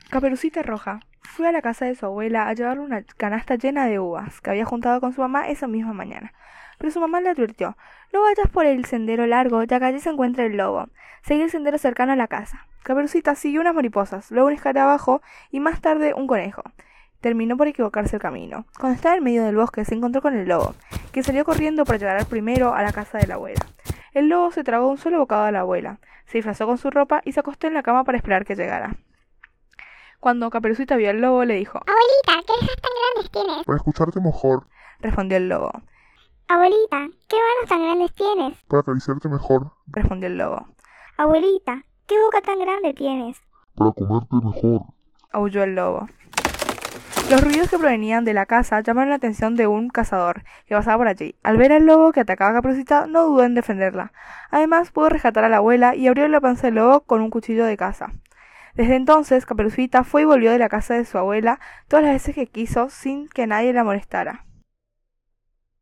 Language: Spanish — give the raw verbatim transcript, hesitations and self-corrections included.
Caperucita Roja fue a la casa de su abuela a llevarle una canasta llena de uvas que había juntado con su mamá esa misma mañana. Pero su mamá le advirtió: no vayas por el sendero largo, ya que allí se encuentra el lobo. Seguí el sendero cercano a la casa. Caperucita siguió unas mariposas, luego un escarabajo y más tarde un conejo. Terminó por equivocarse el camino. Cuando estaba en medio del bosque se encontró con el lobo, que salió corriendo para llegar primero a la casa de la abuela. El lobo se tragó un solo bocado a la abuela, se disfrazó con su ropa y se acostó en la cama para esperar que llegara. Cuando Caperucita vio al lobo, le dijo: Abuelita, ¿qué orejas tan grandes tienes? Para escucharte mejor. Respondió el lobo. Abuelita, ¿qué manos tan grandes tienes? Para acariciarte mejor. Respondió el lobo. Abuelita, ¿qué boca tan grande tienes? Para comerte mejor. Aulló el lobo. Los ruidos que provenían de la casa llamaron la atención de un cazador que pasaba por allí. Al ver al lobo que atacaba a Caperucita, no dudó en defenderla. Además, pudo rescatar a la abuela y abrió la panza del lobo con un cuchillo de caza. Desde entonces, Caperucita fue y volvió de la casa de su abuela todas las veces que quiso sin que nadie la molestara.